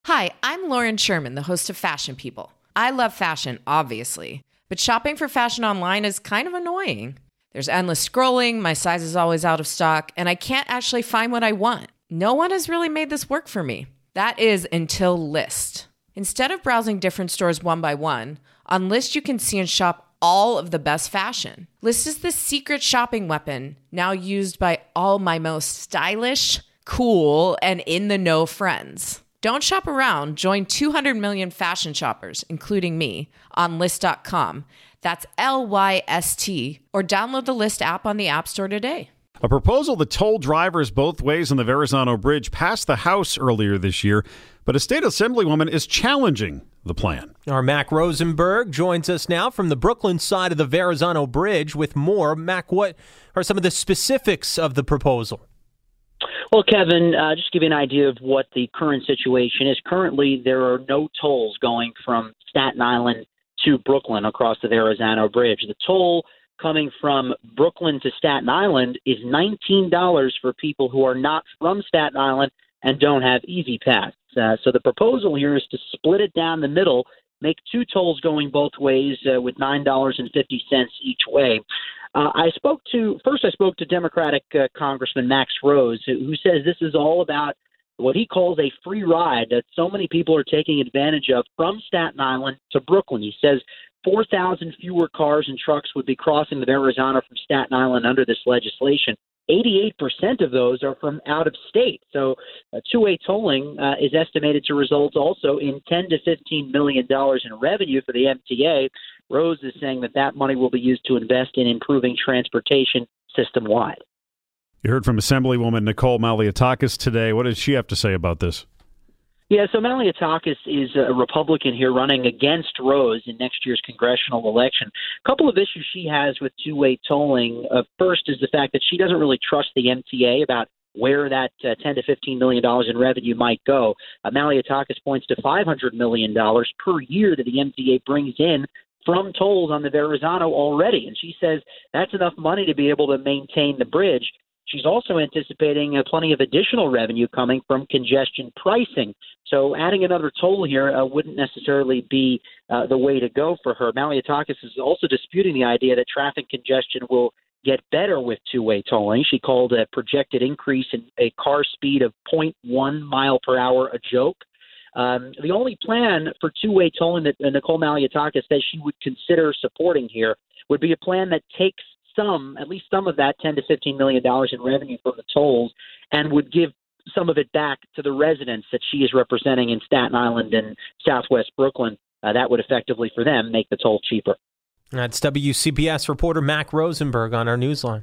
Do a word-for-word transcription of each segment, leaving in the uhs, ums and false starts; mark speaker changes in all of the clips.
Speaker 1: Hi, I'm Lauren Sherman, the host of Fashion People. I love fashion, obviously, but shopping for fashion online is kind of annoying. There's endless scrolling, my size is always out of stock, and I can't actually find what I want. No one has really made this work for me. That is until Lyst. Instead of browsing different stores one by one, on Lyst you can see and shop all of the best fashion. Lyst is the secret shopping weapon now used by all my most stylish, cool, and in-the-know friends. Don't shop around. Join two hundred million fashion shoppers, including me, on Lyst dot com. That's L Y S T. Or download the Lyst app on the App Store today.
Speaker 2: A proposal that told drivers both ways on the Verrazano Bridge passed the House earlier this year, but a state assemblywoman is challenging the plan.
Speaker 3: Our Mac Rosenberg joins us now from the Brooklyn side of the Verrazano Bridge with more. Mac, what are some of the specifics of the proposal?
Speaker 4: Well, Kevin, uh, just to give you an idea of what the current situation is. Currently, there are no tolls going from Staten Island to Brooklyn across the Verrazano Bridge. The toll coming from Brooklyn to Staten Island is nineteen dollars for people who are not from Staten Island and don't have Easy Pass. Uh, so the proposal here is to split it down the middle, make two tolls going both ways uh, with nine dollars and fifty cents each way. Uh, I spoke to first. I spoke to Democratic uh, Congressman Max Rose, who, who says this is all about what he calls a free ride that so many people are taking advantage of from Staten Island to Brooklyn. He says four thousand fewer cars and trucks would be crossing the Verrazano from Staten Island under this legislation. eighty-eight percent of those are from out of state. So uh, two-way tolling uh, is estimated to result also in ten to fifteen million dollars in revenue for the M T A. Rose is saying that that money will be used to invest in improving transportation system-wide.
Speaker 2: You heard from Assemblywoman Nicole Malliotakis today. What does she have to say about this?
Speaker 4: Yeah, so Malliotakis is a Republican here running against Rose in next year's congressional election. A couple of issues she has with two-way tolling. Uh, first is the fact that she doesn't really trust the M T A about where that uh, ten to fifteen million dollars in revenue might go. Uh, Malliotakis points to five hundred million dollars per year that the M T A brings in from tolls on the Verrazano already. And she says that's enough money to be able to maintain the bridge. She's also anticipating uh, plenty of additional revenue coming from congestion pricing. So adding another toll here uh, wouldn't necessarily be uh, the way to go for her. Malliotakis is also disputing the idea that traffic congestion will get better with two-way tolling. She called a projected increase in a car speed of zero point one mile per hour a joke. Um, the only plan for two-way tolling that uh, Nicole Malliotakis says she would consider supporting here would be a plan that takes some, at least some of that ten to fifteen million dollars in revenue from the tolls and would give some of it back to the residents that she is representing in Staten Island and Southwest Brooklyn. Uh, that would effectively, for them, make the toll cheaper.
Speaker 3: That's W C B S reporter Mac Rosenberg on our Newsline.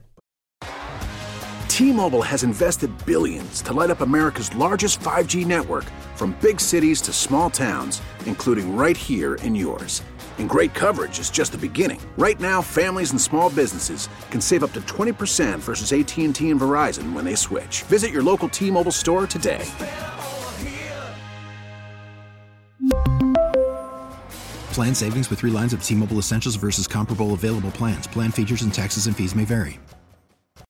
Speaker 5: T-Mobile has invested billions to light up America's largest five G network, from big cities to small towns, including right here in yours. And great coverage is just the beginning. Right now, families and small businesses can save up to twenty percent versus A T and T and Verizon when they switch. Visit your local T-Mobile store today.
Speaker 6: Plan savings with three lines of T-Mobile Essentials versus comparable available plans. Plan features and taxes and fees may vary.